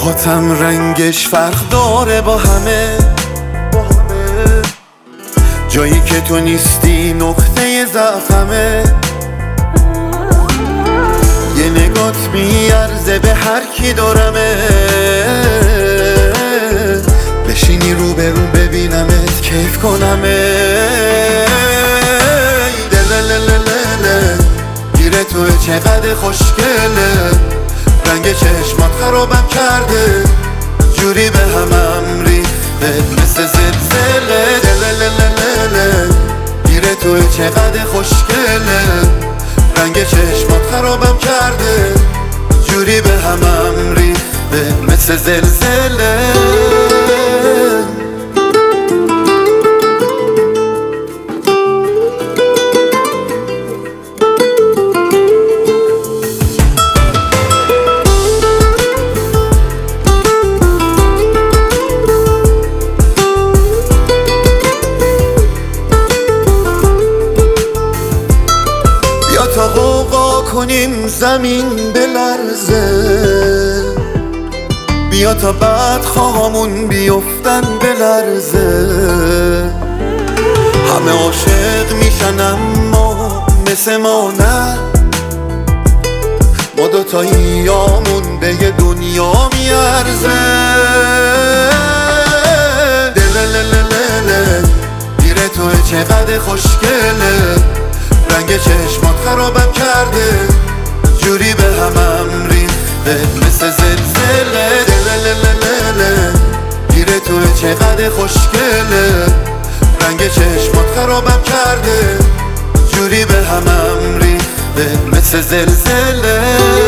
موهاتم رنگش فرق داره با همه جایی که تو نیستی نقطه ضعفمه یه نگات میارزه به هر کی دارمه بشینی رو به رو ببینمت کیف کنمه دلللللل گیره توی چقدر خوشگله رنگ چشمات خرابم کرده جوری به همم ریخته مثل زلزله دلللللل گیره توی چقدر خوشگله رنگ چشمات خرابم کرده جوری به همم ریخته مثل زلزله تا غوغا کنیم زمین بلرزه بیا تا بعد خواهامون بیفتن بلرزه همه عاشق میشن اما مثل ما نه ما دوتاییامون به یه دنیا میارزه دلللللل گیره توی چقدر خوشگله رنگ چشمات خرابم کرده جوری به همم ریخته مثل زلزله دلللللل گیره توی چقدر خوشگله رنگ چشمات خرابم کرده جوری به همم ریخته مثل زلزله